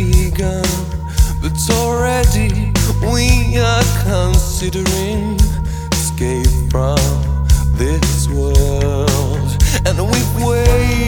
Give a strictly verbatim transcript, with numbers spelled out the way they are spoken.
begun, but already we are considering escape from this world, and we've waited